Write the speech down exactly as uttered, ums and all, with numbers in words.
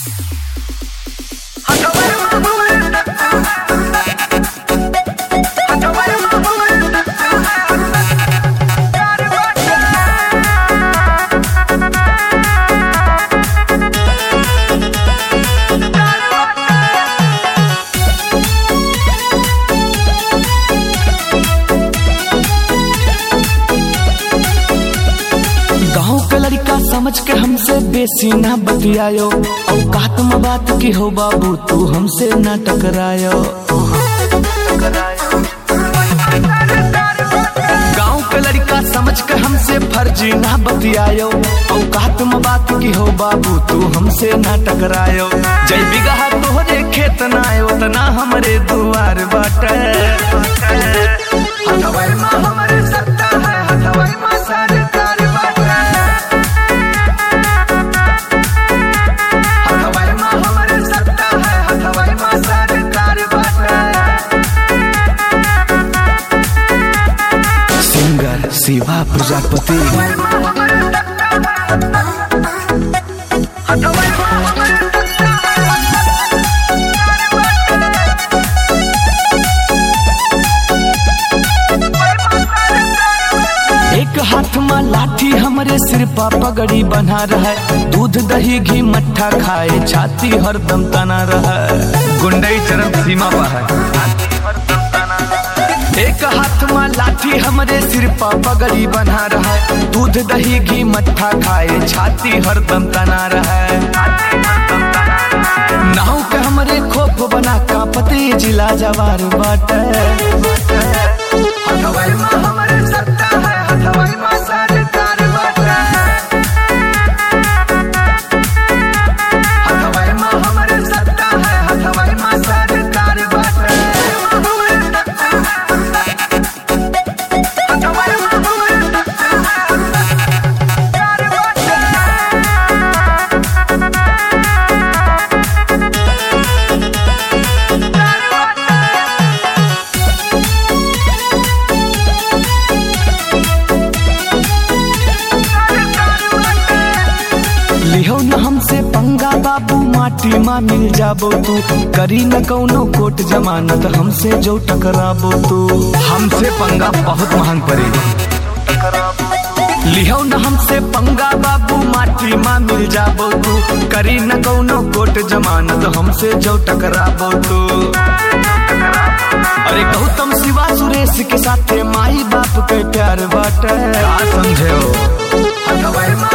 समझ के हमसे बेसी ना बतियायो, औकात में बात की हो बाबू तू हमसे ना टकरायो। गाँव के लड़का समझ के हमसे फर्जी ना बतियायो, औकात में बात की हो बाबू तू हमसे ना टकरायो। जय बिगहा तोहरे खेत ना आयो तना हमरे दुआर बाटे। हथवाई माँ हमरे सत्ता है, हथवाई माँ सरकार बाटे। हथवाई माँ हमरे सत्ता है, हथवाई माँ सरकार बाटे। सिंगर शिवा प्रजापति। एक हाथ में लाठी हमरे सिर पा पगड़ी बना रहा, दूध दही घी मट्ठा खाए छाती हरदम तना रहा। गुंडई चरम सीमा पर है। एक हाथ में लाठी हमरे सिर पा पगड़ी बना रहा, दूध दही घी मट्ठा खाए छाती हरदम तना रहा। नाव के हमरे खोप बना कांपते जिला जवार बाटे। हथवाई माँ हमरे सत्ता है, हथवाई माँ सरकार बाटे। हथवाई माँ हमरे सत्ता है, हथवाई माँ सरकार बाटे। हथवाई माँ हमरे सत्ता है, सरकार बाटे। लिहो न हमसे पंगा बाबू माटी माँ मिल जाबो तू, करी न कौनो कोट जमानत हमसे जो टकराबो तू। हमसे पंगा बहुत महंग पड़े। लिहो न हमसे पंगा बाबू माटी माँ मिल जाबो तू, करी न कौनो कोट जमानत हमसे जो टकराबो तू। अरे गौतम शिवा सुरेश के साथे माई बाप के प्यार बाटे। का समझे हो?